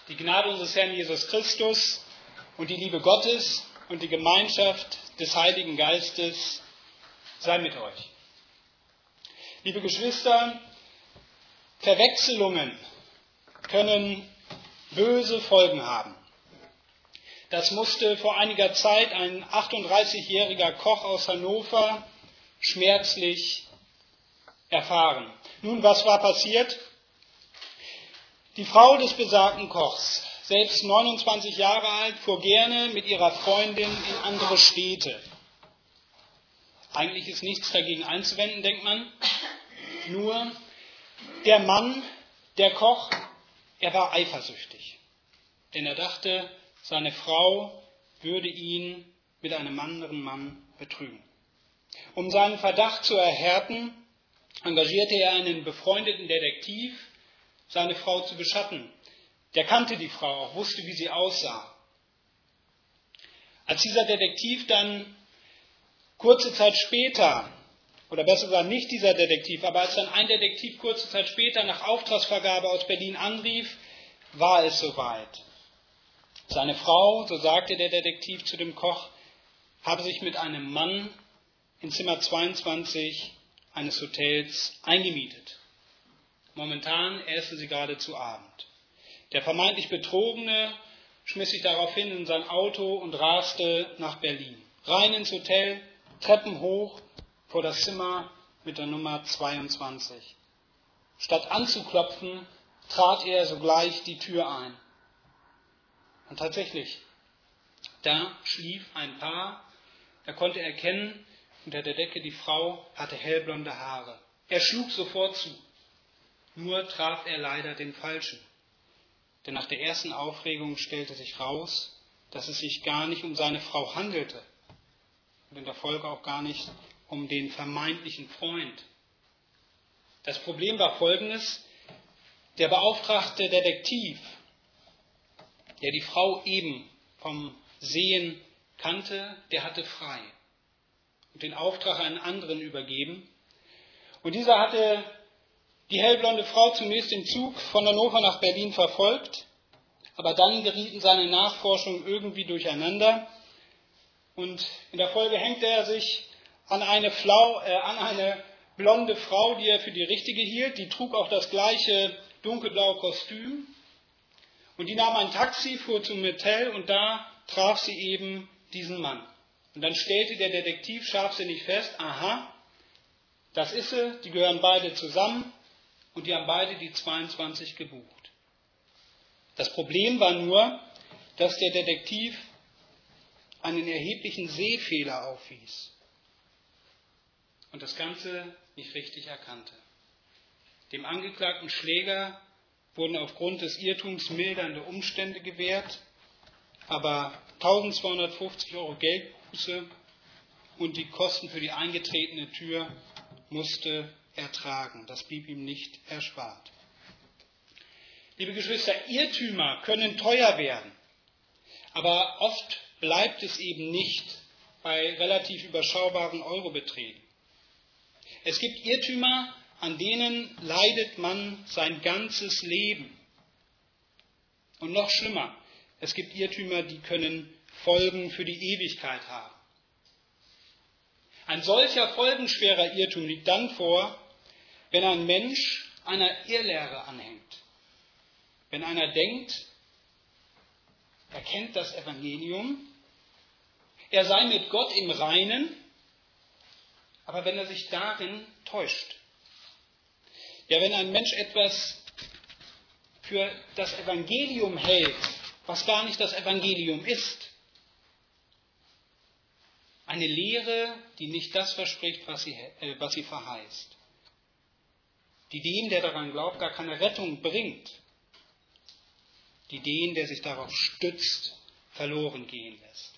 Die Gnade unseres Herrn Jesus Christus und die Liebe Gottes und die Gemeinschaft des Heiligen Geistes sei mit euch. Liebe Geschwister, Verwechslungen können böse Folgen haben. Das musste vor einiger Zeit ein 38-jähriger Koch aus Hannover schmerzlich erfahren. Nun, was war passiert? Die Frau des besagten Kochs, selbst 29 Jahre alt, fuhr gerne mit ihrer Freundin in andere Städte. Eigentlich ist nichts dagegen einzuwenden, denkt man. Nur der Mann, der Koch, er war eifersüchtig. Denn er dachte, seine Frau würde ihn mit einem anderen Mann betrügen. Um seinen Verdacht zu erhärten, engagierte er einen befreundeten Detektiv, seine Frau zu beschatten. Der kannte die Frau auch, wusste, wie sie aussah. Als dieser Detektiv dann kurze Zeit später, oder besser gesagt nicht dieser Detektiv, aber als dann ein Detektiv kurze Zeit später nach Auftragsvergabe aus Berlin anrief, war es soweit. Seine Frau, so sagte der Detektiv zu dem Koch, habe sich mit einem Mann in Zimmer 22 eines Hotels eingemietet. Momentan essen sie gerade zu Abend. Der vermeintlich Betrogene schmiss sich daraufhin in sein Auto und raste nach Berlin. Rein ins Hotel, Treppen hoch, vor das Zimmer mit der Nummer 22. Statt anzuklopfen, trat er sogleich die Tür ein. Und tatsächlich, da schlief ein Paar. Er konnte erkennen, unter der Decke die Frau hatte hellblonde Haare. Er schlug sofort zu. Nur traf er leider den Falschen. Denn nach der ersten Aufregung stellte sich raus, dass es sich gar nicht um seine Frau handelte. Und in der Folge auch gar nicht um den vermeintlichen Freund. Das Problem war folgendes: Der beauftragte Detektiv, der die Frau eben vom Sehen kannte, der hatte frei und den Auftrag an einen anderen übergeben. Und dieser hatte die hellblonde Frau zunächst im Zug von Hannover nach Berlin verfolgt, aber dann gerieten seine Nachforschungen irgendwie durcheinander und in der Folge hängte er sich an eine blonde Frau, die er für die richtige hielt. Die trug auch das gleiche dunkelblaue Kostüm und die nahm ein Taxi, fuhr zum Hotel und da traf sie eben diesen Mann. Und dann stellte der Detektiv scharfsinnig fest, aha, das ist sie, die gehören beide zusammen. Und die haben beide die 22 gebucht. Das Problem war nur, dass der Detektiv einen erheblichen Sehfehler aufwies und das Ganze nicht richtig erkannte. Dem angeklagten Schläger wurden aufgrund des Irrtums mildernde Umstände gewährt, aber 1250 € Geldbuße und die Kosten für die eingetretene Tür musste ertragen. Das blieb ihm nicht erspart. Liebe Geschwister, Irrtümer können teuer werden, aber oft bleibt es eben nicht bei relativ überschaubaren Eurobeträgen. Es gibt Irrtümer, an denen leidet man sein ganzes Leben. Und noch schlimmer, es gibt Irrtümer, die können Folgen für die Ewigkeit haben. Ein solcher folgenschwerer Irrtum liegt dann vor, wenn ein Mensch einer Irrlehre anhängt. Wenn einer denkt, er kennt das Evangelium, er sei mit Gott im Reinen, aber wenn er sich darin täuscht. Ja, wenn ein Mensch etwas für das Evangelium hält, was gar nicht das Evangelium ist. Eine Lehre, die nicht das verspricht, was sie verheißt. Die dem, der daran glaubt, gar keine Rettung bringt. Die den, der sich darauf stützt, verloren gehen lässt.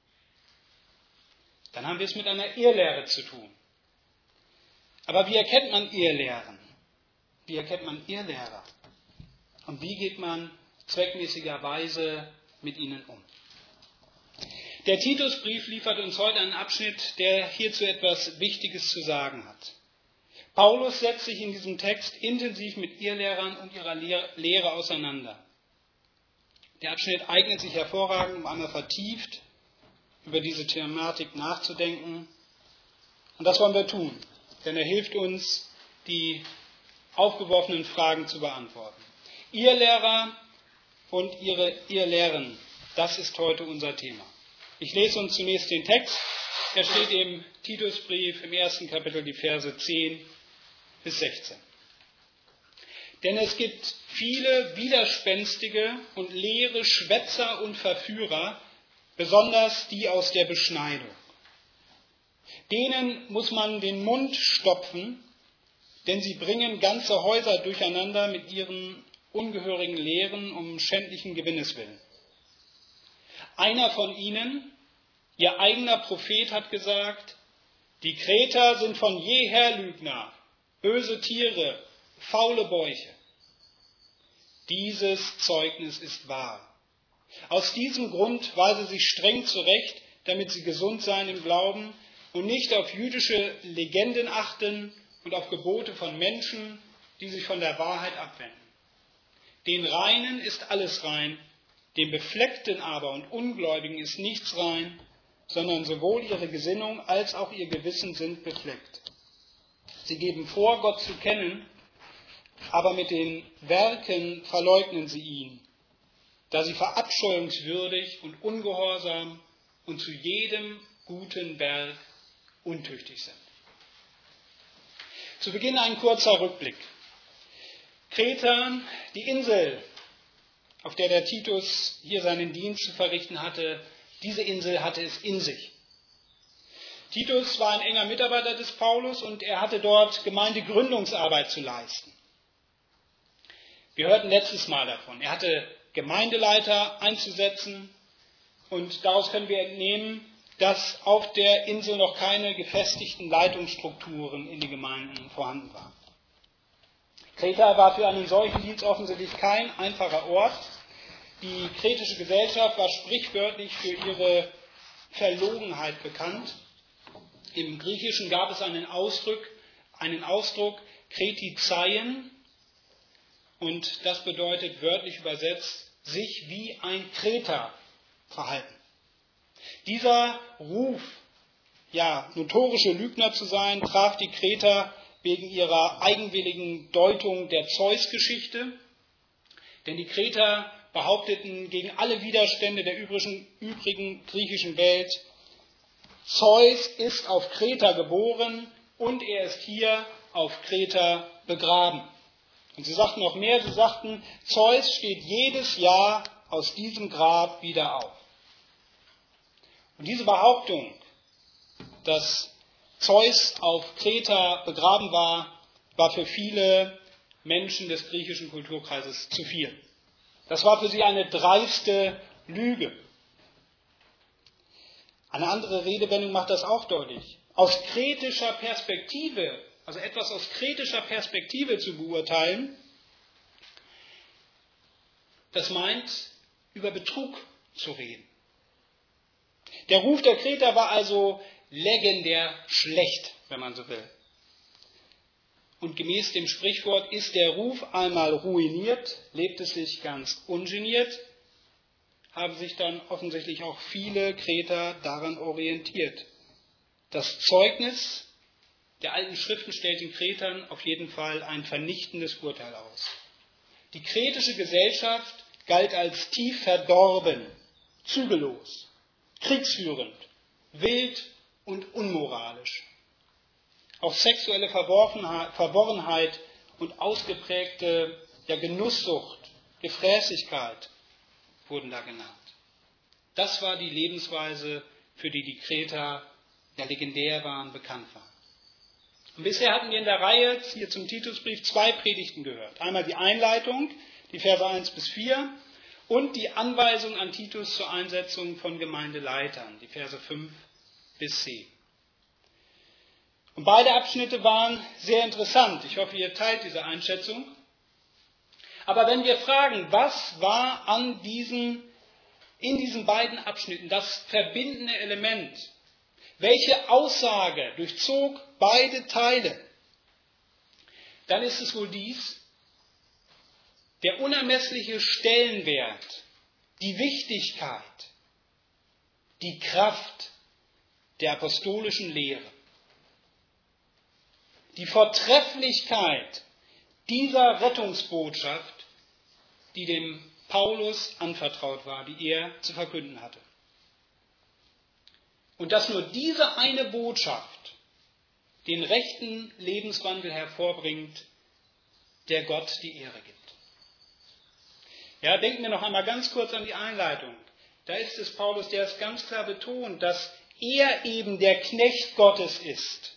Dann haben wir es mit einer Irrlehre zu tun. Aber wie erkennt man Irrlehren? Wie erkennt man Irrlehrer? Und wie geht man zweckmäßigerweise mit ihnen um? Der Titusbrief liefert uns heute einen Abschnitt, der hierzu etwas Wichtiges zu sagen hat. Paulus setzt sich in diesem Text intensiv mit Irrlehrern und ihrer Lehre auseinander. Der Abschnitt eignet sich hervorragend, um einmal vertieft über diese Thematik nachzudenken. Und das wollen wir tun, denn er hilft uns, die aufgeworfenen Fragen zu beantworten. Ihr Lehrer und ihr Lehren, das ist heute unser Thema. Ich lese uns zunächst den Text. Er steht im Titusbrief im 1. Kapitel, die Verse 10 bis 16. Denn es gibt viele widerspenstige und leere Schwätzer und Verführer, besonders die aus der Beschneidung. Denen muss man den Mund stopfen, denn sie bringen ganze Häuser durcheinander mit ihren ungehörigen Lehren um schändlichen Gewinnes willen. Einer von ihnen, ihr eigener Prophet, hat gesagt, die Kreter sind von jeher Lügner, böse Tiere, faule Bäuche. Dieses Zeugnis ist wahr. Aus diesem Grund weise sie streng zurecht, damit sie gesund seien im Glauben und nicht auf jüdische Legenden achten und auf Gebote von Menschen, die sich von der Wahrheit abwenden. Den Reinen ist alles rein, dem Befleckten aber und Ungläubigen ist nichts rein, sondern sowohl ihre Gesinnung als auch ihr Gewissen sind befleckt. Sie geben vor, Gott zu kennen, aber mit den Werken verleugnen sie ihn, da sie verabscheuungswürdig und ungehorsam und zu jedem guten Werk untüchtig sind. Zu Beginn ein kurzer Rückblick. Kreta, die Insel, auf der der Titus hier seinen Dienst zu verrichten hatte, diese Insel hatte es in sich. Titus war ein enger Mitarbeiter des Paulus und er hatte dort Gemeindegründungsarbeit zu leisten. Wir hörten letztes Mal davon. Er hatte Gemeindeleiter einzusetzen und daraus können wir entnehmen, dass auf der Insel noch keine gefestigten Leitungsstrukturen in den Gemeinden vorhanden waren. Kreta war für einen solchen Dienst offensichtlich kein einfacher Ort. Die kretische Gesellschaft war sprichwörtlich für ihre Verlogenheit bekannt. Im Griechischen gab es einen Ausdruck Kretizeien, und das bedeutet wörtlich übersetzt, sich wie ein Kreter verhalten. Dieser Ruf, notorische Lügner zu sein, traf die Kreter wegen ihrer eigenwilligen Deutung der Zeus-Geschichte. Denn die Kreter behaupteten gegen alle Widerstände der übrigen griechischen Welt, Zeus ist auf Kreta geboren und er ist hier auf Kreta begraben. Und sie sagten noch mehr, sie sagten, Zeus steht jedes Jahr aus diesem Grab wieder auf. Und diese Behauptung, dass Zeus auf Kreta begraben war, war für viele Menschen des griechischen Kulturkreises zu viel. Das war für sie eine dreiste Lüge. Eine andere Redewendung macht das auch deutlich. Aus kretischer Perspektive, also etwas aus kretischer Perspektive zu beurteilen, das meint, über Betrug zu reden. Der Ruf der Kreter war also legendär schlecht, wenn man so will. Und gemäß dem Sprichwort, ist der Ruf einmal ruiniert, lebt es sich ganz ungeniert, haben sich dann offensichtlich auch viele Kreter daran orientiert. Das Zeugnis der alten Schriften stellt den Kretern auf jeden Fall ein vernichtendes Urteil aus. Die kretische Gesellschaft galt als tief verdorben, zügellos, kriegsführend, wild und unmoralisch. Auch sexuelle Verworrenheit und ausgeprägte Genusssucht, Gefräßigkeit wurden da genannt. Das war die Lebensweise, für die die Kreter legendär waren, bekannt waren. Und bisher hatten wir in der Reihe hier zum Titusbrief 2 Predigten gehört. Einmal die Einleitung, die Verse 1 bis 4, und die Anweisung an Titus zur Einsetzung von Gemeindeleitern, die Verse 5 bis 10. Und beide Abschnitte waren sehr interessant. Ich hoffe, ihr teilt diese Einschätzung. Aber wenn wir fragen, was war in diesen beiden Abschnitten das verbindende Element? Welche Aussage durchzog beide Teile? Dann ist es wohl dies: der unermessliche Stellenwert die Wichtigkeit, die Kraft der apostolischen Lehre. Die Vortrefflichkeit dieser Rettungsbotschaft, die dem Paulus anvertraut war, die er zu verkünden hatte. Und dass nur diese eine Botschaft den rechten Lebenswandel hervorbringt, der Gott die Ehre gibt. Ja, denken wir noch einmal ganz kurz an die Einleitung. Da ist es Paulus, der es ganz klar betont, dass er eben der Knecht Gottes ist.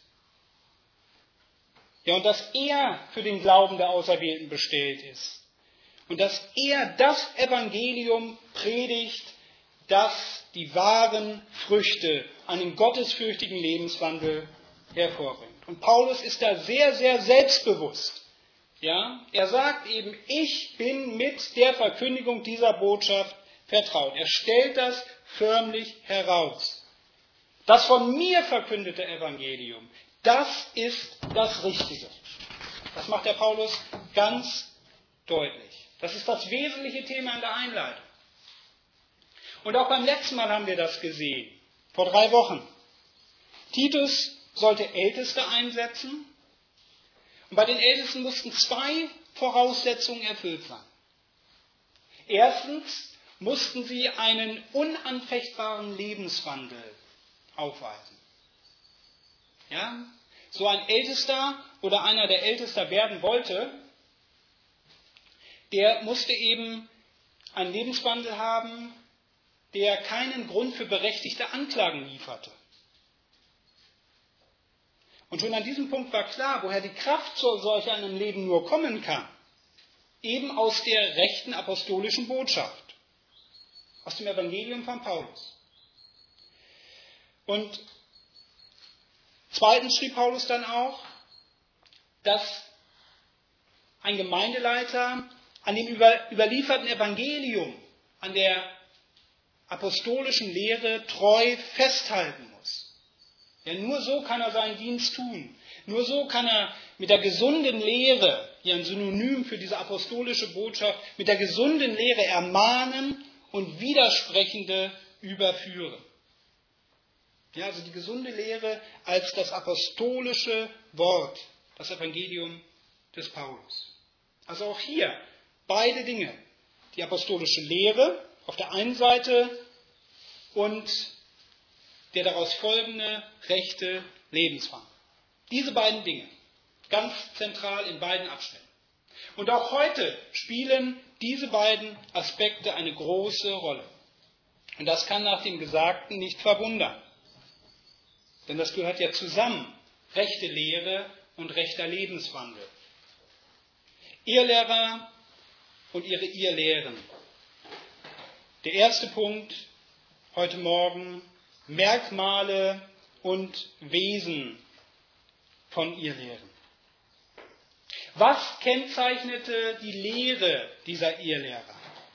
Ja, und dass er für den Glauben der Auserwählten bestellt ist. Und dass er das Evangelium predigt, das die wahren Früchte, einen gottesfürchtigen Lebenswandel hervorbringt. Und Paulus ist da sehr, sehr selbstbewusst. Ja, er sagt eben, ich bin mit der Verkündigung dieser Botschaft vertraut. Er stellt das förmlich heraus. Das von mir verkündete Evangelium, das ist das Richtige. Das macht der Paulus ganz deutlich. Das ist das wesentliche Thema in der Einleitung. Und auch beim letzten Mal haben wir das gesehen, vor 3 Wochen. Titus sollte Älteste einsetzen. Und bei den Ältesten mussten 2 Voraussetzungen erfüllt sein. Erstens mussten sie einen unanfechtbaren Lebenswandel aufweisen. Ja? So ein Ältester oder einer, der Ältester werden wollte, der musste eben einen Lebenswandel haben, der keinen Grund für berechtigte Anklagen lieferte. Und schon an diesem Punkt war klar, woher die Kraft zu solch einem Leben nur kommen kann. Eben aus der rechten apostolischen Botschaft. Aus dem Evangelium von Paulus. Und zweitens schrieb Paulus dann auch, dass ein Gemeindeleiter an dem überlieferten Evangelium, an der apostolischen Lehre treu festhalten muss. Ja, nur so kann er seinen Dienst tun. Nur so kann er mit der gesunden Lehre, hier ein Synonym für diese apostolische Botschaft, mit der gesunden Lehre ermahnen und Widersprechende überführen. Ja, also die gesunde Lehre als das apostolische Wort, das Evangelium des Paulus. Also auch hier beide Dinge. Die apostolische Lehre auf der einen Seite und der daraus folgende rechte Lebenswandel. Diese beiden Dinge, ganz zentral in beiden Abschnitten. Und auch heute spielen diese beiden Aspekte eine große Rolle. Und das kann nach dem Gesagten nicht verwundern. Denn das gehört ja zusammen, rechte Lehre und rechter Lebenswandel. Irrlehrer und ihre Irrlehren. Der erste Punkt heute Morgen: Merkmale und Wesen von Irrlehren. Was kennzeichnete die Lehre dieser Irrlehrer?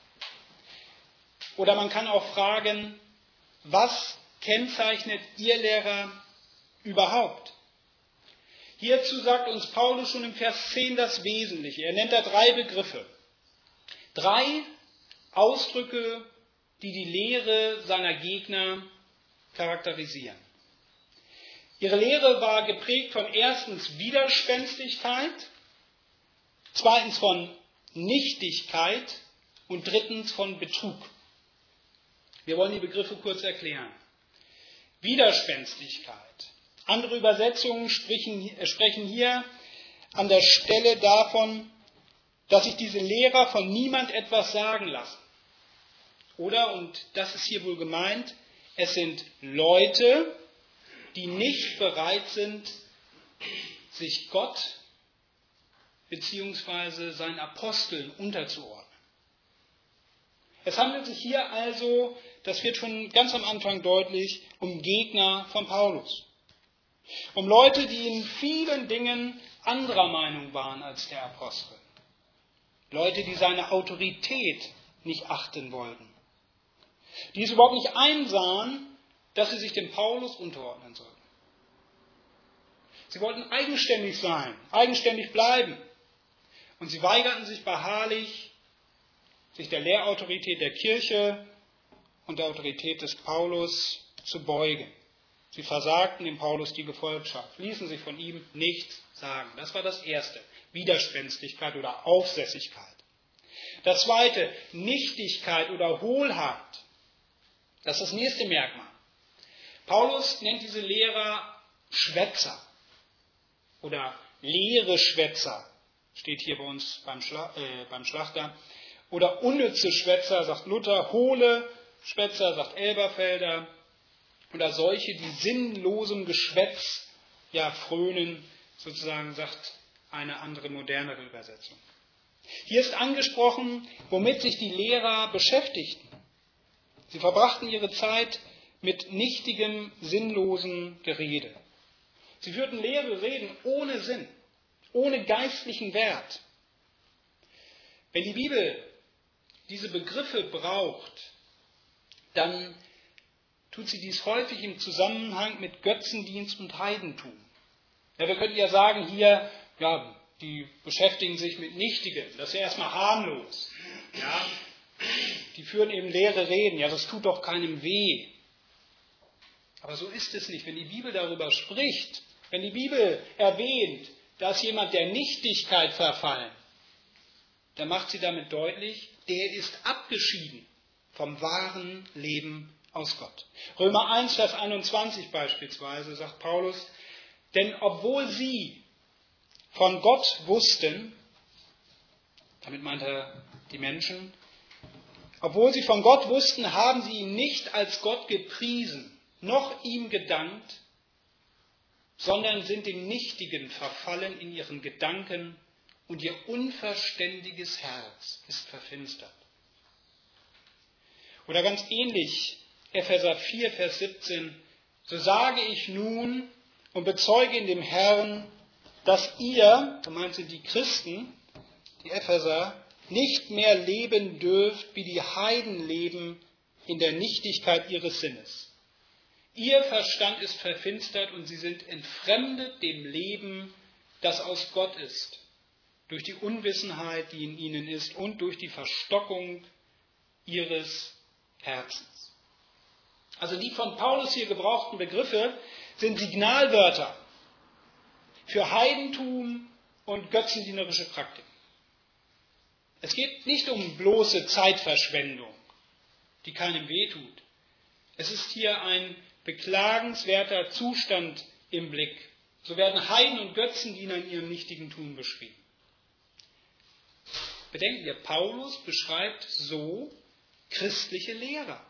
Oder man kann auch fragen, was kennzeichnet Irrlehrer überhaupt? Hierzu sagt uns Paulus schon im Vers 10 das Wesentliche. Er nennt da 3 Begriffe. 3 Ausdrücke, die die Lehre seiner Gegner charakterisieren. Ihre Lehre war geprägt von erstens Widerspenstigkeit, zweitens von Nichtigkeit und drittens von Betrug. Wir wollen die Begriffe kurz erklären. Widerspenstigkeit. Andere Übersetzungen sprechen hier an der Stelle davon, dass sich diese Lehrer von niemand etwas sagen lassen. Oder, und das ist hier wohl gemeint, es sind Leute, die nicht bereit sind, sich Gott bzw. seinen Aposteln unterzuordnen. Es handelt sich hier also, das wird schon ganz am Anfang deutlich, um Gegner von Paulus. Um Leute, die in vielen Dingen anderer Meinung waren als der Apostel. Leute, die seine Autorität nicht achten wollten. Die es überhaupt nicht einsahen, dass sie sich dem Paulus unterordnen sollten. Sie wollten eigenständig sein, eigenständig bleiben. Und sie weigerten sich beharrlich, sich der Lehrautorität der Kirche und der Autorität des Paulus zu beugen. Sie versagten dem Paulus die Gefolgschaft, ließen sich von ihm nichts sagen. Das war das Erste, Widerspenstigkeit oder Aufsässigkeit. Das Zweite, Nichtigkeit oder Hohlheit. Das ist das nächste Merkmal. Paulus nennt diese Lehrer Schwätzer oder leere Schwätzer, steht hier bei uns beim Schlachter. Oder unnütze Schwätzer, sagt Luther, hohle Schwätzer, sagt Elberfelder. Oder solche, die sinnlosem Geschwätz frönen, sozusagen, sagt eine andere, modernere Übersetzung. Hier ist angesprochen, womit sich die Lehrer beschäftigten. Sie verbrachten ihre Zeit mit nichtigem, sinnlosen Gerede. Sie führten leere Reden ohne Sinn, ohne geistlichen Wert. Wenn die Bibel diese Begriffe braucht, dann tut sie dies häufig im Zusammenhang mit Götzendienst und Heidentum. Ja, wir könnten ja sagen hier, die beschäftigen sich mit Nichtigem, das ist ja erstmal harmlos. Ja, die führen eben leere Reden, das tut doch keinem weh. Aber so ist es nicht. Wenn die Bibel darüber spricht, wenn die Bibel erwähnt, dass jemand der Nichtigkeit verfallen, dann macht sie damit deutlich, der ist abgeschieden vom wahren Leben aus Gott. Römer 1, Vers 21 beispielsweise sagt Paulus, denn obwohl sie von Gott wussten, damit meint er die Menschen, obwohl sie von Gott wussten, haben sie ihn nicht als Gott gepriesen, noch ihm gedankt, sondern sind dem Nichtigen verfallen in ihren Gedanken und ihr unverständiges Herz ist verfinstert. Oder ganz ähnlich, Epheser 4, Vers 17, so sage ich nun und bezeuge in dem Herrn, dass ihr, so meint sie die Christen, die Epheser, nicht mehr leben dürft, wie die Heiden leben in der Nichtigkeit ihres Sinnes. Ihr Verstand ist verfinstert und sie sind entfremdet dem Leben, das aus Gott ist, durch die Unwissenheit, die in ihnen ist und durch die Verstockung ihres Herzens. Also die von Paulus hier gebrauchten Begriffe sind Signalwörter für Heidentum und götzendienerische Praktiken. Es geht nicht um bloße Zeitverschwendung, die keinem wehtut. Es ist hier ein beklagenswerter Zustand im Blick. So werden Heiden und Götzendiener in ihrem nichtigen Tun beschrieben. Bedenkt ihr, Paulus beschreibt so christliche Lehrer.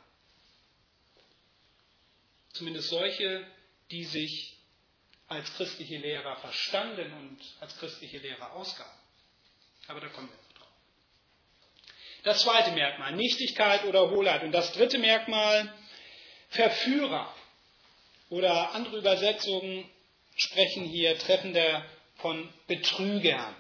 Zumindest solche, die sich als christliche Lehrer verstanden und als christliche Lehrer ausgaben. Aber da kommen wir noch drauf. Das zweite Merkmal, Nichtigkeit oder Hohlheit. Und das dritte Merkmal, Verführer. Oder andere Übersetzungen sprechen hier treffender von Betrügern.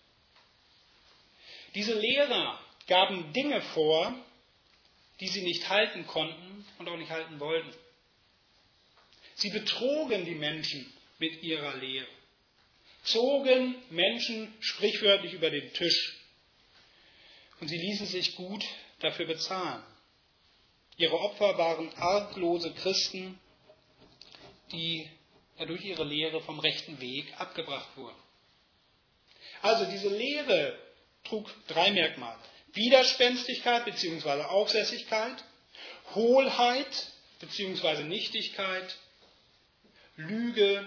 Diese Lehrer gaben Dinge vor, die sie nicht halten konnten und auch nicht halten wollten. Sie betrogen die Menschen mit ihrer Lehre, zogen Menschen sprichwörtlich über den Tisch und sie ließen sich gut dafür bezahlen. Ihre Opfer waren arglose Christen, die durch ihre Lehre vom rechten Weg abgebracht wurden. Also diese Lehre trug drei Merkmale. Widerspenstigkeit bzw. Aufsässigkeit, Hohlheit bzw. Nichtigkeit, Lüge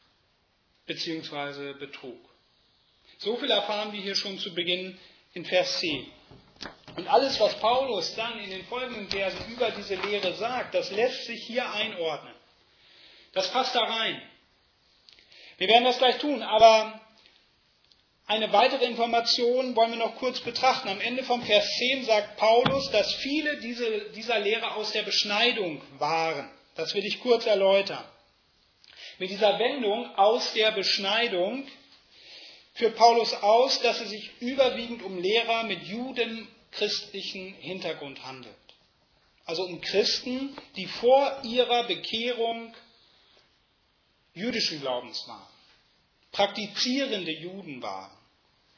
bzw. Betrug. So viel erfahren wir hier schon zu Beginn in Vers 10. Und alles, was Paulus dann in den folgenden Versen über diese Lehre sagt, das lässt sich hier einordnen. Das passt da rein. Wir werden das gleich tun, aber eine weitere Information wollen wir noch kurz betrachten. Am Ende vom Vers 10 sagt Paulus, dass viele dieser Lehrer aus der Beschneidung waren. Das will ich kurz erläutern. Mit dieser Wendung aus der Beschneidung führt Paulus aus, dass es sich überwiegend um Lehrer mit judenchristlichen Hintergrund handelt. Also um Christen, die vor ihrer Bekehrung jüdischen Glaubens waren, praktizierende Juden waren.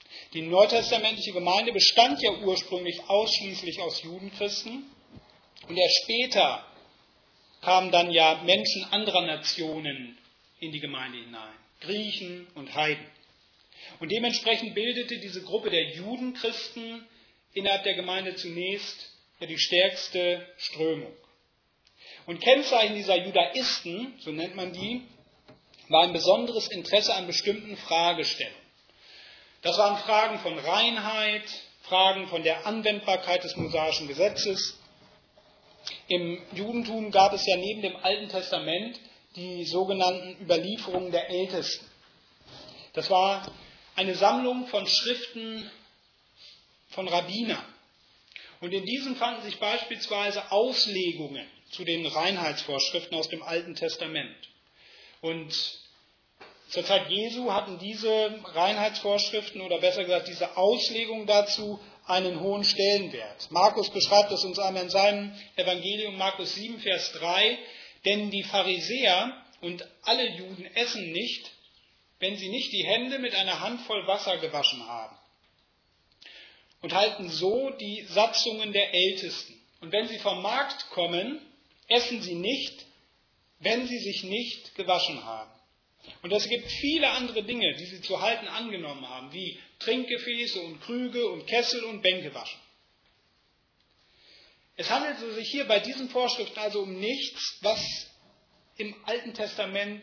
Die neutestamentliche Gemeinde bestand ja ursprünglich ausschließlich aus Judenchristen und erst später kamen dann ja Menschen anderer Nationen in die Gemeinde hinein, Griechen und Heiden. Und dementsprechend bildete diese Gruppe der Judenchristen innerhalb der Gemeinde zunächst ja die stärkste Strömung. Und Kennzeichen dieser Judaisten, so nennt man die, war ein besonderes Interesse an bestimmten Fragestellungen. Das waren Fragen von Reinheit, Fragen von der Anwendbarkeit des mosaischen Gesetzes. Im Judentum gab es ja neben dem Alten Testament die sogenannten Überlieferungen der Ältesten. Das war eine Sammlung von Schriften von Rabbinern. Und in diesen fanden sich beispielsweise Auslegungen zu den Reinheitsvorschriften aus dem Alten Testament. Und zur Zeit Jesu hatten diese Reinheitsvorschriften oder besser gesagt diese Auslegung dazu einen hohen Stellenwert. Markus beschreibt das uns einmal in seinem Evangelium, Markus 7, Vers 3, denn die Pharisäer und alle Juden essen nicht, wenn sie nicht die Hände mit einer Handvoll Wasser gewaschen haben und halten so die Satzungen der Ältesten. Und wenn sie vom Markt kommen, essen sie nicht, wenn sie sich nicht gewaschen haben. Und es gibt viele andere Dinge, die sie zu halten angenommen haben, wie Trinkgefäße und Krüge und Kessel und Bänke waschen. Es handelte sich hier bei diesen Vorschriften also um nichts, was im Alten Testament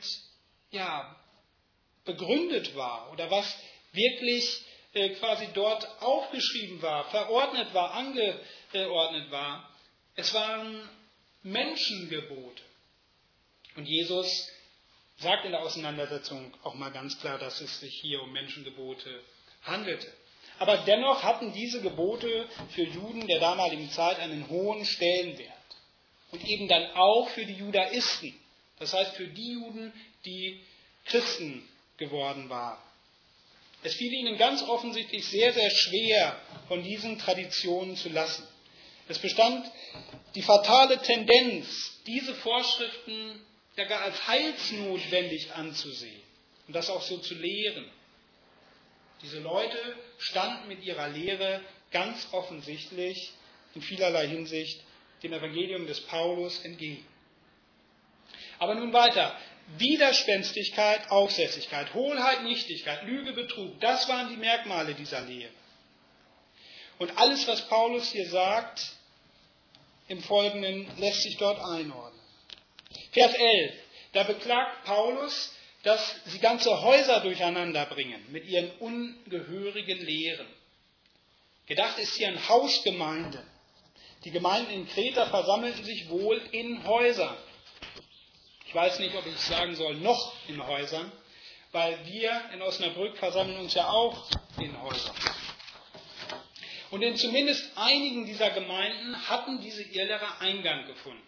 begründet war oder was wirklich quasi dort aufgeschrieben war, verordnet war, angeordnet war. Es waren Menschengebote. Und Jesus sagt in der Auseinandersetzung auch mal ganz klar, dass es sich hier um Menschengebote handelte. Aber dennoch hatten diese Gebote für Juden der damaligen Zeit einen hohen Stellenwert. Und eben dann auch für die Judaisten. Das heißt für die Juden, die Christen geworden waren. Es fiel ihnen ganz offensichtlich sehr, sehr schwer, von diesen Traditionen zu lassen. Es bestand die fatale Tendenz, diese Vorschriften ja gar als heilsnotwendig anzusehen und das auch so zu lehren. Diese Leute standen mit ihrer Lehre ganz offensichtlich in vielerlei Hinsicht dem Evangelium des Paulus entgegen. Aber nun weiter. Widerspenstigkeit, Aufsässigkeit, Hohlheit, Nichtigkeit, Lüge, Betrug, das waren die Merkmale dieser Lehre. Und alles, was Paulus hier sagt, im Folgenden lässt sich dort einordnen. Vers 11, da beklagt Paulus, dass sie ganze Häuser durcheinander bringen mit ihren ungehörigen Lehren. Gedacht ist hier an Hausgemeinden. Die Gemeinden in Kreta versammelten sich wohl in Häusern. Ich weiß nicht, ob ich sagen soll, noch in Häusern, weil wir in Osnabrück versammeln uns ja auch in Häusern. Und in zumindest einigen dieser Gemeinden hatten diese Irrlehrer Eingang gefunden.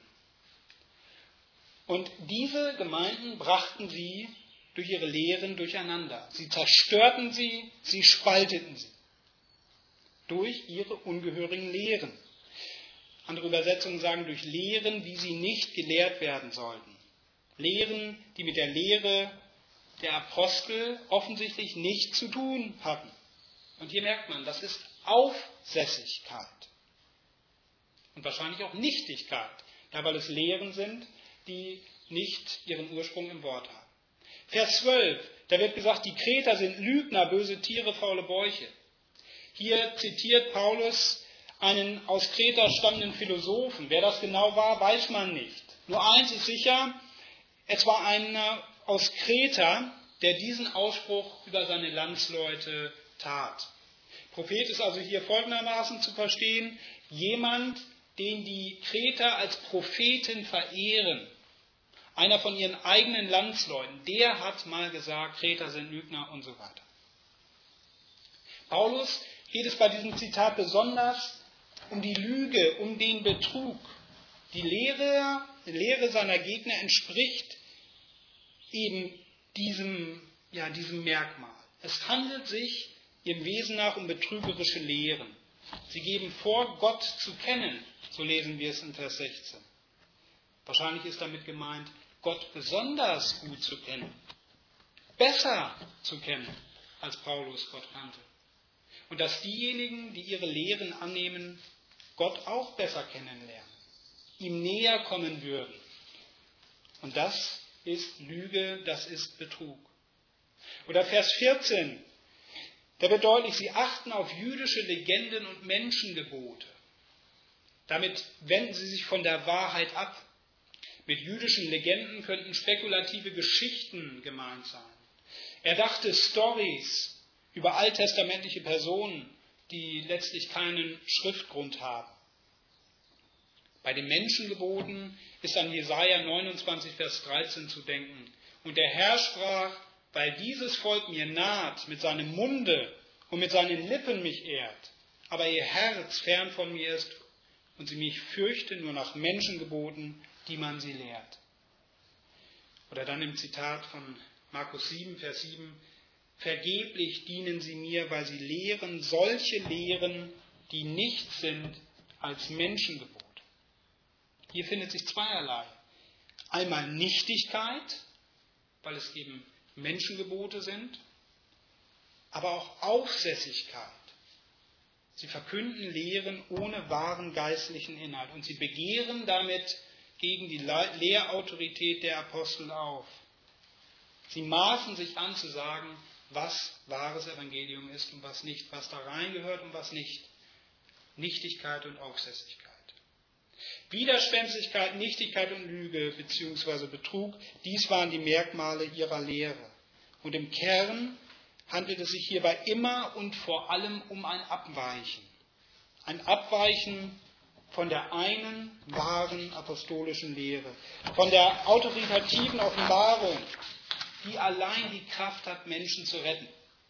Und diese Gemeinden brachten sie durch ihre Lehren durcheinander. Sie zerstörten sie, sie spalteten sie. Durch ihre ungehörigen Lehren. Andere Übersetzungen sagen durch Lehren, wie sie nicht gelehrt werden sollten. Lehren, die mit der Lehre der Apostel offensichtlich nichts zu tun hatten. Und hier merkt man, das ist Aufsässigkeit. Und wahrscheinlich auch Nichtigkeit, ja, weil es Lehren sind, die nicht ihren Ursprung im Wort haben. Vers 12, da wird gesagt, die Kreter sind Lügner, böse Tiere, faule Bäuche. Hier zitiert Paulus einen aus Kreta stammenden Philosophen. Wer das genau war, weiß man nicht. Nur eins ist sicher, es war einer aus Kreta, der diesen Ausspruch über seine Landsleute tat. Prophet ist also hier folgendermaßen zu verstehen, jemand, den die Kreter als Propheten verehren, einer von ihren eigenen Landsleuten, der hat mal gesagt, Kreter sind Lügner und so weiter. Paulus geht es bei diesem Zitat besonders um die Lüge, um den Betrug. Die Lehre seiner Gegner entspricht eben diesem Merkmal. Es handelt sich ihrem Wesen nach um betrügerische Lehren. Sie geben vor, Gott zu kennen, so lesen wir es in Vers 16. Wahrscheinlich ist damit gemeint, Gott besonders gut zu kennen, besser zu kennen, als Paulus Gott kannte. und dass diejenigen, die ihre Lehren annehmen, Gott auch besser kennenlernen, ihm näher kommen würden. Und das ist Lüge, das ist Betrug. Oder Vers 14, da wird deutlich, sie achten auf jüdische Legenden und Menschengebote. Damit wenden sie sich von der Wahrheit ab. Mit jüdischen Legenden könnten spekulative Geschichten gemeint sein. Erdachte Storys über alttestamentliche Personen, die letztlich keinen Schriftgrund haben. Bei den Menschengeboten ist an Jesaja 29, Vers 13 zu denken. Und der Herr sprach, weil dieses Volk mir naht, mit seinem Munde und mit seinen Lippen mich ehrt, aber ihr Herz fern von mir ist und sie mich fürchten nur nach Menschengeboten, die man sie lehrt. Oder dann im Zitat von Markus 7, Vers 7, vergeblich dienen sie mir, weil sie lehren solche Lehren, die nichts sind als Menschengebote. Hier findet sich zweierlei. Einmal Nichtigkeit, weil es eben Menschengebote sind, aber auch Aufsässigkeit. Sie verkünden Lehren ohne wahren geistlichen Inhalt und sie begehren damit gegen die Lehrautorität der Apostel auf. Sie maßen sich an zu sagen, was wahres Evangelium ist und was nicht, was da reingehört und was nicht. Nichtigkeit und Aufsässigkeit. Widerspenstigkeit, Nichtigkeit und Lüge bzw. Betrug, dies waren die Merkmale ihrer Lehre. Und im Kern handelt es sich hierbei immer und vor allem um ein Abweichen. Ein Abweichen von der einen wahren apostolischen Lehre, von der autoritativen Offenbarung, die allein die Kraft hat, Menschen zu retten.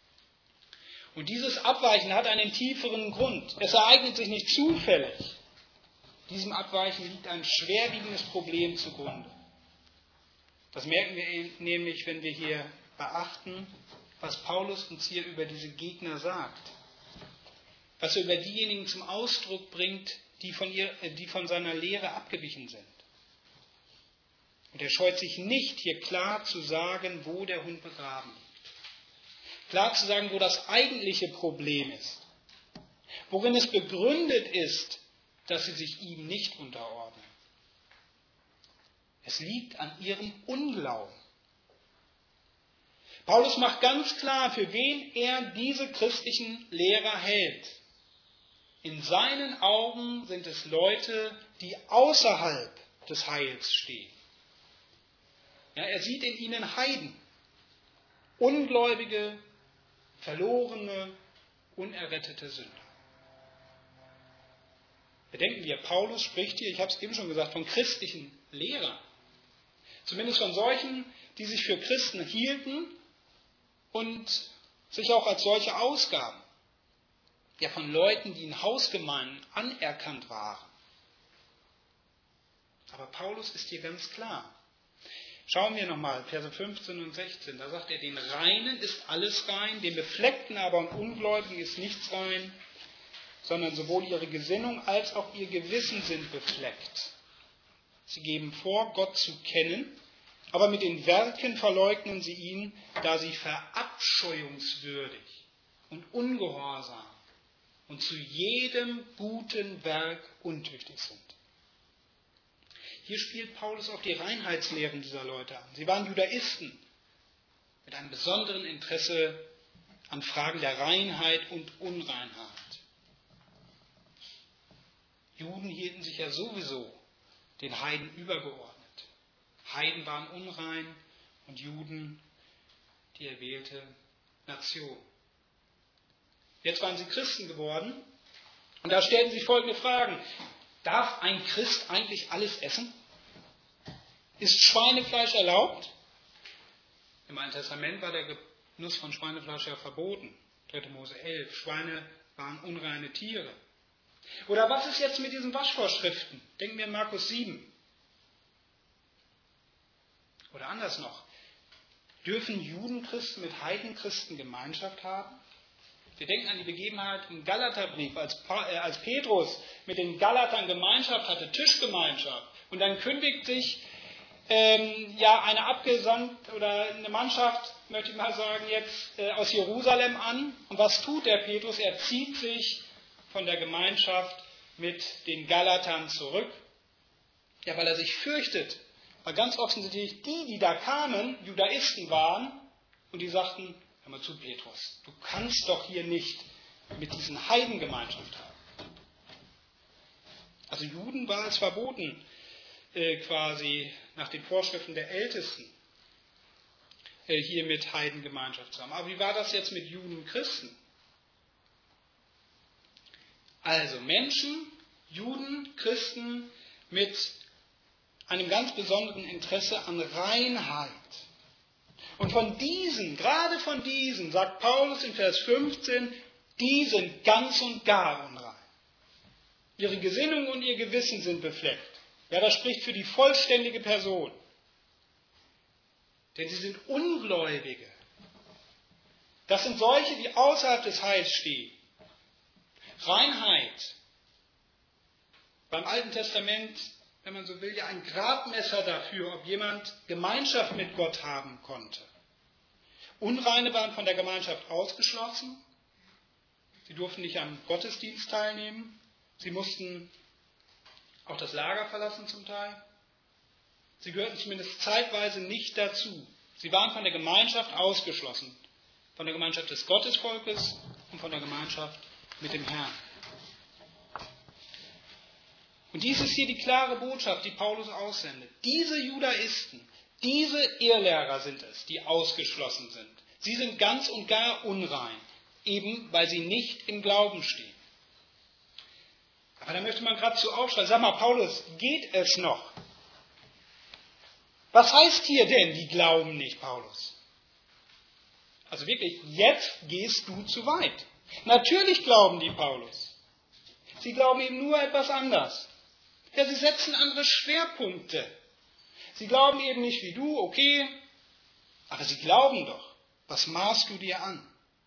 Und dieses Abweichen hat einen tieferen Grund. Es ereignet sich nicht zufällig. Diesem Abweichen liegt ein schwerwiegendes Problem zugrunde. Das merken wir nämlich, wenn wir hier beachten, was Paulus uns hier über diese Gegner sagt. Was er über diejenigen zum Ausdruck bringt, die von seiner Lehre abgewichen sind. Und er scheut sich nicht, hier klar zu sagen, wo der Hund begraben liegt. Klar zu sagen, wo das eigentliche Problem ist. Worin es begründet ist, dass sie sich ihm nicht unterordnen. Es liegt an ihrem Unglauben. Paulus macht ganz klar, für wen er diese christlichen Lehrer hält. In seinen Augen sind es Leute, die außerhalb des Heils stehen. Ja, er sieht in ihnen Heiden, ungläubige, verlorene, unerrettete Sünder. Bedenken wir, Paulus spricht hier, ich habe es eben schon gesagt, von christlichen Lehrern. Zumindest von solchen, die sich für Christen hielten und sich auch als solche ausgaben. Ja, von Leuten, die in Hausgemeinden anerkannt waren. Aber Paulus ist hier ganz klar. Schauen wir nochmal, Verse 15 und 16. Da sagt er, den Reinen ist alles rein, den Befleckten aber und Ungläubigen ist nichts rein, sondern sowohl ihre Gesinnung als auch ihr Gewissen sind befleckt. Sie geben vor, Gott zu kennen, aber mit den Werken verleugnen sie ihn, da sie verabscheuungswürdig und ungehorsam und zu jedem guten Werk untüchtig sind. Hier spielt Paulus auf die Reinheitslehren dieser Leute an. Sie waren Judaisten mit einem besonderen Interesse an Fragen der Reinheit und Unreinheit. Juden hielten sich ja sowieso den Heiden übergeordnet. Heiden waren unrein und Juden die erwählte Nation. Jetzt waren sie Christen geworden und da stellten sie folgende Fragen. Darf ein Christ eigentlich alles essen? Ist Schweinefleisch erlaubt? Im Alten Testament war der Genuss von Schweinefleisch ja verboten. 3. Mose 11. Schweine waren unreine Tiere. Oder was ist jetzt mit diesen Waschvorschriften? Denken wir an Markus 7. Oder anders noch. Dürfen Judenchristen mit Heidenchristen Gemeinschaft haben? Wir denken an die Begebenheit im Galaterbrief, als Petrus mit den Galatern Gemeinschaft hatte, Tischgemeinschaft. Und dann kündigt sich eine Mannschaft möchte ich mal sagen, jetzt aus Jerusalem an. Und was tut der Petrus? Er zieht sich von der Gemeinschaft mit den Galatern zurück. Ja, weil er sich fürchtet. Weil ganz offensichtlich die da kamen, Judaisten waren und die sagten, hör mal zu Petrus, du kannst doch hier nicht mit diesen Heiden Gemeinschaft haben. Also Juden war es verboten, quasi nach den Vorschriften der Ältesten, hier mit Heiden Gemeinschaft zu haben. Aber wie war das jetzt mit Juden und Christen? Also Menschen, Juden, Christen mit einem ganz besonderen Interesse an Reinheit. Und von diesen, gerade von diesen, sagt Paulus in Vers 15, die sind ganz und gar unrein. Ihre Gesinnung und ihr Gewissen sind befleckt. Ja, das spricht für die vollständige Person. Denn sie sind Ungläubige. Das sind solche, die außerhalb des Heils stehen. Reinheit. Beim Alten Testament, wenn man so will, ja ein Gradmesser dafür, ob jemand Gemeinschaft mit Gott haben konnte. Unreine waren von der Gemeinschaft ausgeschlossen. Sie durften nicht am Gottesdienst teilnehmen. Sie mussten auch das Lager verlassen zum Teil. Sie gehörten zumindest zeitweise nicht dazu. Sie waren von der Gemeinschaft ausgeschlossen. Von der Gemeinschaft des Gottesvolkes und von der Gemeinschaft mit dem Herrn. Und dies ist hier die klare Botschaft, die Paulus aussendet. Diese Judaisten, diese Irrlehrer sind es, die ausgeschlossen sind. Sie sind ganz und gar unrein, eben weil sie nicht im Glauben stehen. Aber da möchte man gerade zu aufschreien, sag mal Paulus, geht es noch? Was heißt hier denn, die glauben nicht, Paulus? Also wirklich, jetzt gehst du zu weit. Natürlich glauben die Paulus. Sie glauben eben nur etwas anders. Ja, sie setzen andere Schwerpunkte. Sie glauben eben nicht wie du, okay, aber sie glauben doch. Was maßt du dir an?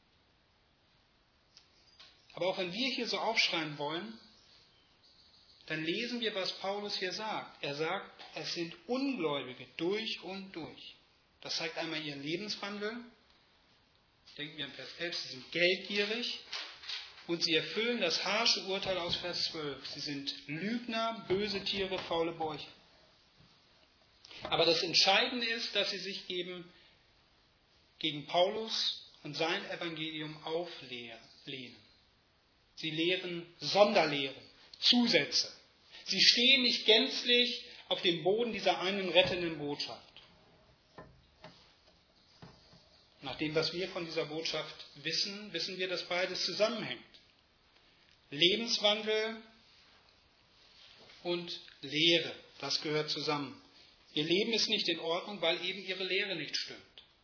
Aber auch wenn wir hier so aufschreien wollen, dann lesen wir, was Paulus hier sagt. Er sagt, es sind Ungläubige durch und durch. Das zeigt einmal ihren Lebenswandel. Denken wir an Vers 11, sie sind geldgierig und sie erfüllen das harsche Urteil aus Vers 12. Sie sind Lügner, böse Tiere, faule Bäuche. Aber das Entscheidende ist, dass sie sich eben gegen Paulus und sein Evangelium auflehnen. Sie lehren Sonderlehren, Zusätze. Sie stehen nicht gänzlich auf dem Boden dieser einen rettenden Botschaft. Nach dem, was wir von dieser Botschaft wissen, wissen wir, dass beides zusammenhängt. Lebenswandel und Lehre, das gehört zusammen. Ihr Leben ist nicht in Ordnung, weil eben ihre Lehre nicht stimmt.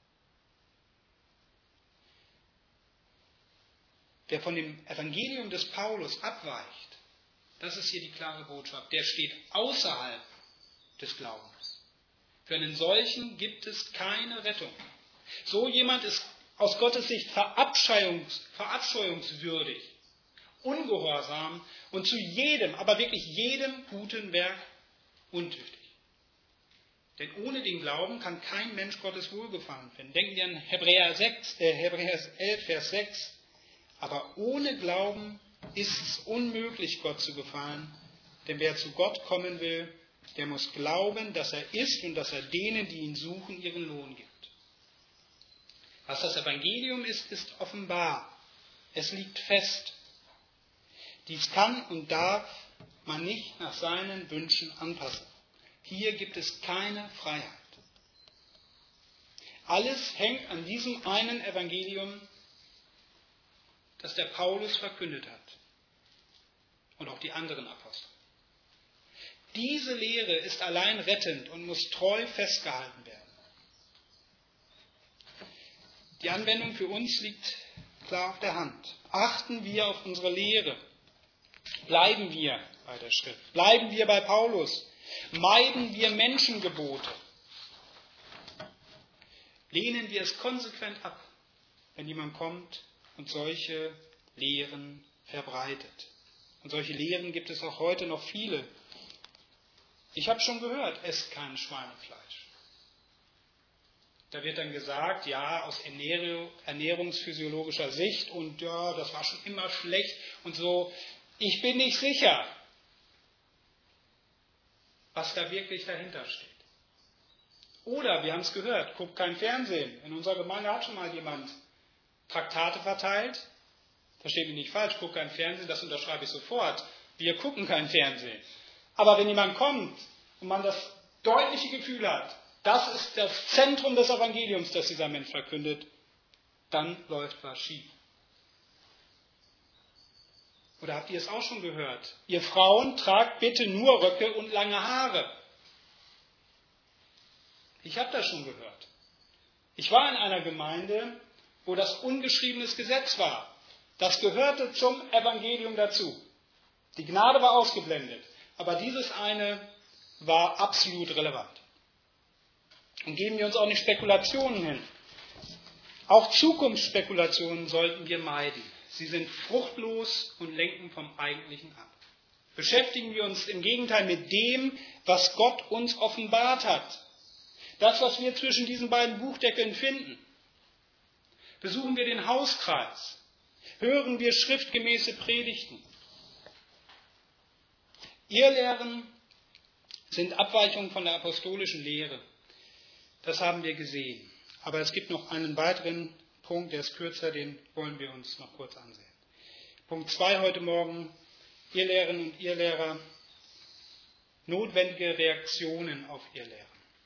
Wer von dem Evangelium des Paulus abweicht, das ist hier die klare Botschaft, der steht außerhalb des Glaubens. Für einen solchen gibt es keine Rettung. So jemand ist aus Gottes Sicht verabscheuungswürdig, ungehorsam und zu jedem, aber wirklich jedem guten Werk untüchtig. Denn ohne den Glauben kann kein Mensch Gottes Wohlgefallen finden. Denken wir an Hebräer 11, Vers 6. Aber ohne Glauben ist es unmöglich, Gott zu gefallen. Denn wer zu Gott kommen will, der muss glauben, dass er ist und dass er denen, die ihn suchen, ihren Lohn gibt. Was das Evangelium ist, ist offenbar. Es liegt fest. Dies kann und darf man nicht nach seinen Wünschen anpassen. Hier gibt es keine Freiheit. Alles hängt an diesem einen Evangelium, das der Paulus verkündet hat. Und auch die anderen Apostel. Diese Lehre ist allein rettend und muss treu festgehalten werden. Die Anwendung für uns liegt klar auf der Hand. Achten wir auf unsere Lehre. Bleiben wir bei der Schrift. Bleiben wir bei Paulus. Meiden wir Menschengebote. Lehnen wir es konsequent ab, wenn jemand kommt und solche Lehren verbreitet. Und solche Lehren gibt es auch heute noch viele. Ich habe schon gehört, esst kein Schweinefleisch. Da wird dann gesagt, ja, aus ernährungsphysiologischer Sicht und ja, das war schon immer schlecht und so. Ich bin nicht sicher, was da wirklich dahinter steht. Oder, wir haben es gehört, guckt kein Fernsehen. In unserer Gemeinde hat schon mal jemand Traktate verteilt. Versteht mich nicht falsch, guckt kein Fernsehen, das unterschreibe ich sofort. Wir gucken kein Fernsehen. Aber wenn jemand kommt und man das deutliche Gefühl hat, das ist das Zentrum des Evangeliums, das dieser Mensch verkündet, dann läuft was schief. Oder habt ihr es auch schon gehört? Ihr Frauen, tragt bitte nur Röcke und lange Haare. Ich habe das schon gehört. Ich war in einer Gemeinde, wo das ungeschriebenes Gesetz war. Das gehörte zum Evangelium dazu. Die Gnade war ausgeblendet, aber dieses eine war absolut relevant. Und geben wir uns auch nicht Spekulationen hin. Auch Zukunftsspekulationen sollten wir meiden. Sie sind fruchtlos und lenken vom Eigentlichen ab. Beschäftigen wir uns im Gegenteil mit dem, was Gott uns offenbart hat. Das, was wir zwischen diesen beiden Buchdeckeln finden. Besuchen wir den Hauskreis. Hören wir schriftgemäße Predigten. Irrlehren sind Abweichungen von der apostolischen Lehre. Das haben wir gesehen. Aber es gibt noch einen weiteren Punkt, der ist kürzer, den wollen wir uns noch kurz ansehen. Punkt 2 heute Morgen, Irrlehren und Irrlehrer, notwendige Reaktionen auf Irrlehren.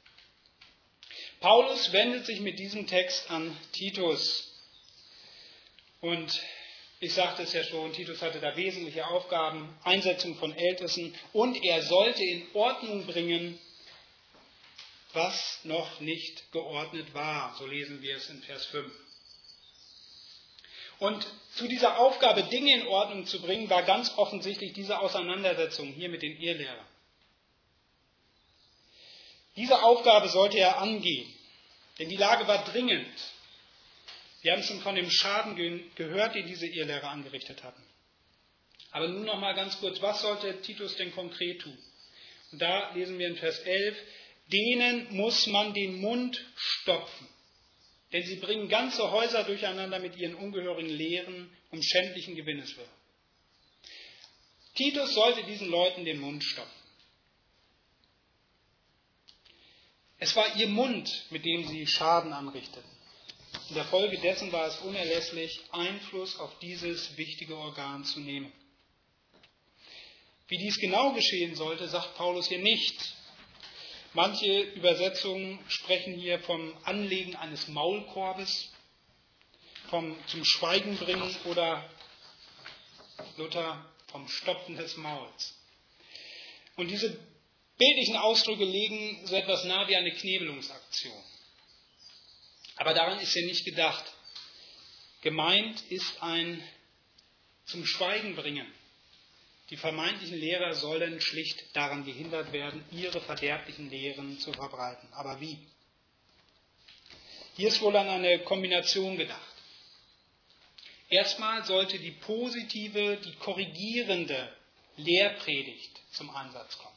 Paulus wendet sich mit diesem Text an Titus. Und ich sagte es ja schon, Titus hatte da wesentliche Aufgaben, Einsetzung von Ältesten und er sollte in Ordnung bringen, was noch nicht geordnet war. So lesen wir es in Vers 5. Und zu dieser Aufgabe, Dinge in Ordnung zu bringen, war ganz offensichtlich diese Auseinandersetzung hier mit den Irrlehrern. Diese Aufgabe sollte er angehen, denn die Lage war dringend. Wir haben schon von dem Schaden gehört, den diese Irrlehrer angerichtet hatten. Aber nun noch mal ganz kurz, was sollte Titus denn konkret tun? Und da lesen wir in Vers 11, denen muss man den Mund stopfen, denn sie bringen ganze Häuser durcheinander mit ihren ungehörigen Lehren um schändlichen Gewinnes willen. Titus sollte diesen Leuten den Mund stopfen. Es war ihr Mund, mit dem sie Schaden anrichteten. In der Folge dessen war es unerlässlich, Einfluss auf dieses wichtige Organ zu nehmen. Wie dies genau geschehen sollte, sagt Paulus hier nicht. Manche Übersetzungen sprechen hier vom Anlegen eines Maulkorbes, vom zum Schweigen bringen oder Luther vom Stopfen des Mauls. Und diese bildlichen Ausdrücke legen so etwas nahe wie eine Knebelungsaktion. Aber daran ist ja nicht gedacht. Gemeint ist ein zum Schweigen bringen. Die vermeintlichen Lehrer sollen schlicht daran gehindert werden, ihre verderblichen Lehren zu verbreiten. Aber wie? Hier ist wohl an eine Kombination gedacht. Erstmal sollte die positive, die korrigierende Lehrpredigt zum Einsatz kommen.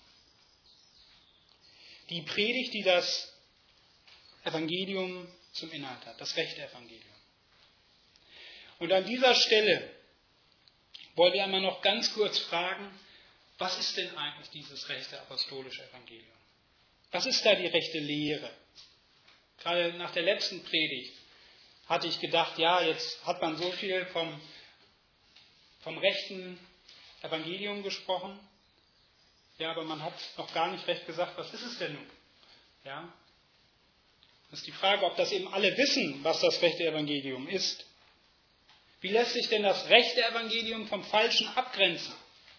Die Predigt, die das Evangelium zum Inhalt hat, das rechte Evangelium. Und an dieser Stelle wollen wir einmal noch ganz kurz fragen, was ist denn eigentlich dieses rechte apostolische Evangelium? Was ist da die rechte Lehre? Gerade nach der letzten Predigt hatte ich gedacht, ja, jetzt hat man so viel vom rechten Evangelium gesprochen, ja, aber man hat noch gar nicht recht gesagt, was ist es denn nun? Ja? Das ist die Frage, ob das eben alle wissen, was das rechte Evangelium ist. Wie lässt sich denn das rechte Evangelium vom falschen abgrenzen?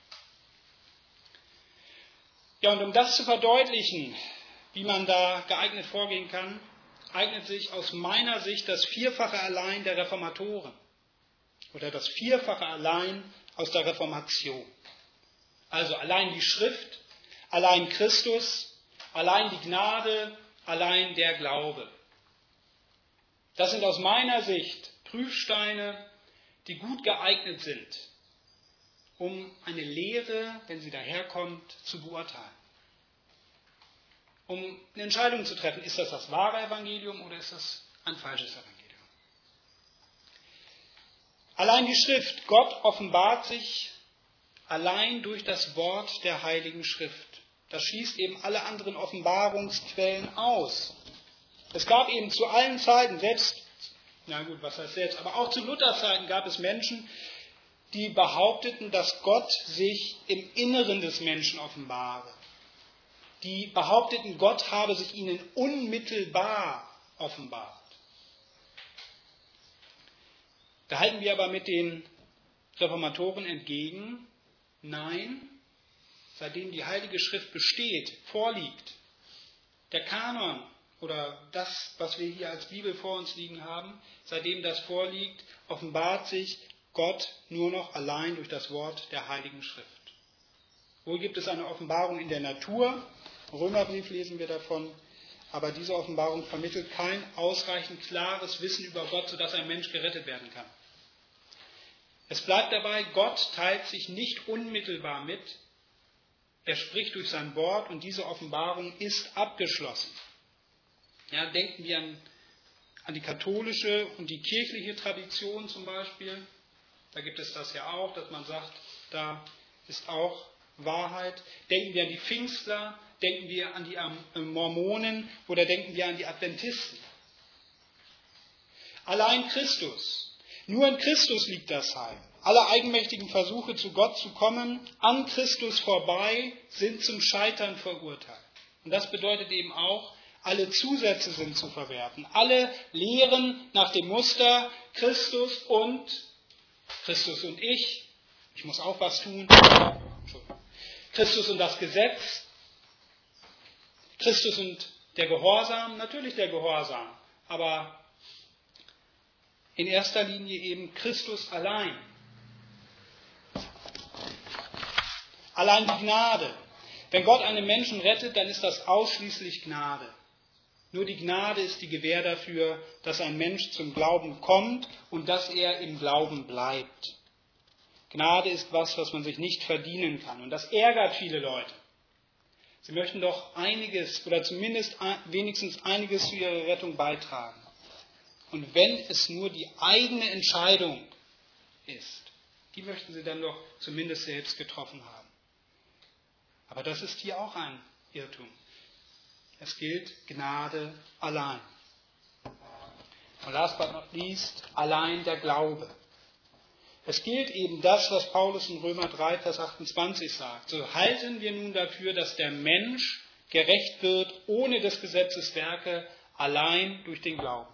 Ja, und um das zu verdeutlichen, wie man da geeignet vorgehen kann, eignet sich aus meiner Sicht das Vierfache allein der Reformatoren oder das Vierfache allein aus der Reformation. Also allein die Schrift, allein Christus, allein die Gnade, allein der Glaube. Das sind aus meiner Sicht Prüfsteine, die gut geeignet sind, um eine Lehre, wenn sie daherkommt, zu beurteilen. um eine Entscheidung zu treffen. Ist das wahre Evangelium oder ist das ein falsches Evangelium? Allein die Schrift, Gott offenbart sich allein durch das Wort der Heiligen Schrift. Das schließt eben alle anderen Offenbarungsquellen aus. Es gab eben zu allen Zeiten, aber auch zu Luthers Zeiten gab es Menschen, die behaupteten, dass Gott sich im Inneren des Menschen offenbare. Die behaupteten, Gott habe sich ihnen unmittelbar offenbart. Da halten wir aber mit den Reformatoren entgegen, nein, seitdem die Heilige Schrift besteht, vorliegt, der Kanon oder das, was wir hier als Bibel vor uns liegen haben, seitdem das vorliegt, offenbart sich Gott nur noch allein durch das Wort der Heiligen Schrift. Wohl gibt es eine Offenbarung in der Natur, im Römerbrief lesen wir davon, aber diese Offenbarung vermittelt kein ausreichend klares Wissen über Gott, sodass ein Mensch gerettet werden kann. Es bleibt dabei, Gott teilt sich nicht unmittelbar mit, er spricht durch sein Wort und diese Offenbarung ist abgeschlossen. Ja, denken wir an die katholische und die kirchliche Tradition zum Beispiel. Da gibt es das ja auch, dass man sagt, da ist auch Wahrheit. Denken wir an die Pfingstler, denken wir an die Mormonen oder denken wir an die Adventisten. Allein Christus, nur in Christus liegt das Heil. Alle eigenmächtigen Versuche, zu Gott zu kommen, an Christus vorbei, sind zum Scheitern verurteilt. Und das bedeutet eben auch, alle Zusätze sind zu verwerfen. Alle Lehren nach dem Muster Christus und ich muss auch was tun, Christus und das Gesetz, Christus und der Gehorsam, natürlich der Gehorsam, aber in erster Linie eben Christus allein. Allein die Gnade. Wenn Gott einen Menschen rettet, dann ist das ausschließlich Gnade. Nur die Gnade ist die Gewähr dafür, dass ein Mensch zum Glauben kommt und dass er im Glauben bleibt. Gnade ist was man sich nicht verdienen kann. Und das ärgert viele Leute. Sie möchten doch einiges oder zumindest wenigstens einiges zu ihrer Rettung beitragen. Und wenn es nur die eigene Entscheidung ist, die möchten sie dann doch zumindest selbst getroffen haben. Aber das ist hier auch ein Irrtum. Es gilt Gnade allein. Und last but not least, allein der Glaube. Es gilt eben das, was Paulus in Römer 3, Vers 28 sagt. So halten wir nun dafür, dass der Mensch gerecht wird ohne des Gesetzes Werke, allein durch den Glauben.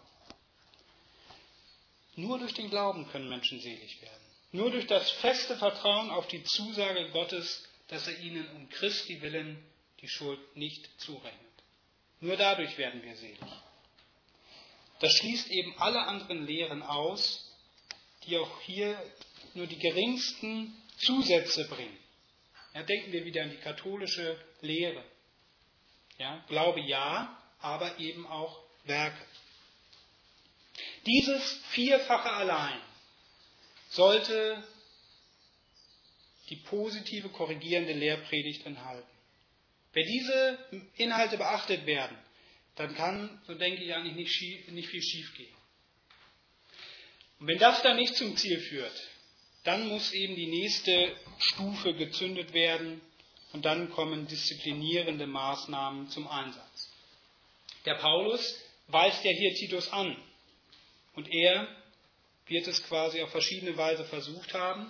Nur durch den Glauben können Menschen selig werden. Nur durch das feste Vertrauen auf die Zusage Gottes, dass er ihnen um Christi willen die Schuld nicht zurechnet. Nur dadurch werden wir selig. Das schließt eben alle anderen Lehren aus, die auch hier nur die geringsten Zusätze bringen. Ja, denken wir wieder an die katholische Lehre. Ja, Glaube ja, aber eben auch Werke. Dieses Vierfache allein sollte die positive, korrigierende Lehrpredigt enthalten. Wenn diese Inhalte beachtet werden, dann kann, so denke ich, eigentlich nicht viel schief gehen. Und wenn das dann nicht zum Ziel führt, dann muss eben die nächste Stufe gezündet werden und dann kommen disziplinierende Maßnahmen zum Einsatz. Der Paulus weist ja hier Titus an und er wird es quasi auf verschiedene Weise versucht haben.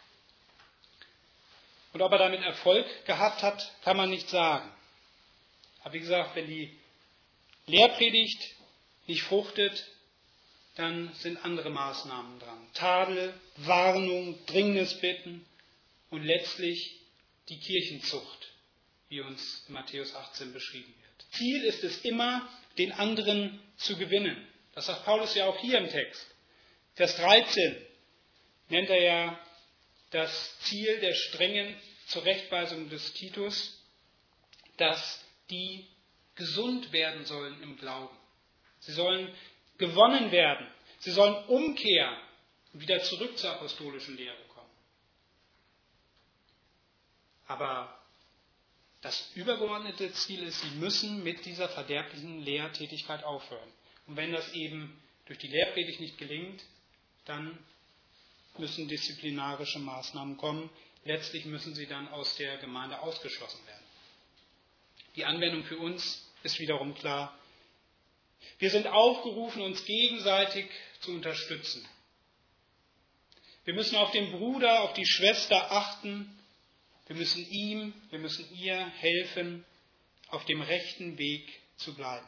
Und ob er damit Erfolg gehabt hat, kann man nicht sagen. Aber wie gesagt, wenn die Lehrpredigt nicht fruchtet, dann sind andere Maßnahmen dran. Tadel, Warnung, Drängnisbitten und letztlich die Kirchenzucht, wie uns in Matthäus 18 beschrieben wird. Ziel ist es immer, den anderen zu gewinnen. Das sagt Paulus ja auch hier im Text. Vers 13 nennt er ja das Ziel der strengen Zurechtweisung des Titus, dass die gesund werden sollen im Glauben. Sie sollen gewonnen werden. Sie sollen umkehren und wieder zurück zur apostolischen Lehre kommen. Aber Das übergeordnete Ziel ist, sie müssen mit dieser verderblichen Lehrtätigkeit aufhören. Und wenn das eben durch die Lehrpredigt nicht gelingt, dann müssen disziplinarische Maßnahmen kommen. Letztlich müssen sie dann aus der Gemeinde ausgeschlossen werden. Die Anwendung für uns ist wiederum klar. Wir sind aufgerufen, uns gegenseitig zu unterstützen. Wir müssen auf den Bruder, auf die Schwester achten. Wir müssen ihm, wir müssen ihr helfen, auf dem rechten Weg zu bleiben.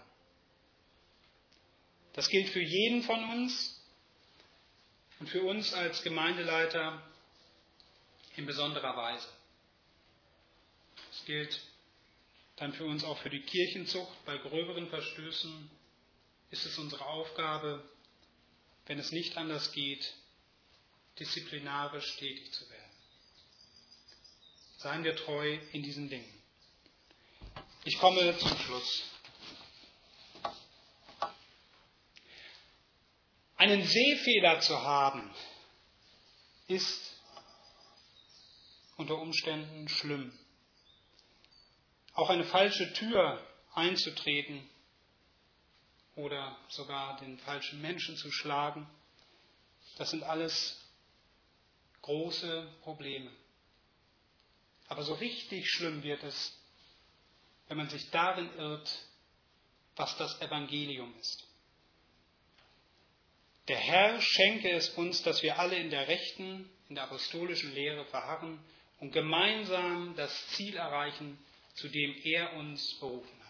Das gilt für jeden von uns und für uns als Gemeindeleiter in besonderer Weise. Es gilt dann für uns auch für die Kirchenzucht. Bei gröberen Verstößen ist es unsere Aufgabe, wenn es nicht anders geht, disziplinarisch tätig zu werden. Seien wir treu in diesen Dingen. Ich komme zum Schluss. Einen Sehfehler zu haben, ist unter Umständen schlimm. Auch eine falsche Tür einzutreten oder sogar den falschen Menschen zu schlagen, das sind alles große Probleme. Aber so richtig schlimm wird es, wenn man sich darin irrt, was das Evangelium ist. Der Herr schenke es uns, dass wir alle in der rechten, in der apostolischen Lehre verharren und gemeinsam das Ziel erreichen, zu dem er uns berufen hat.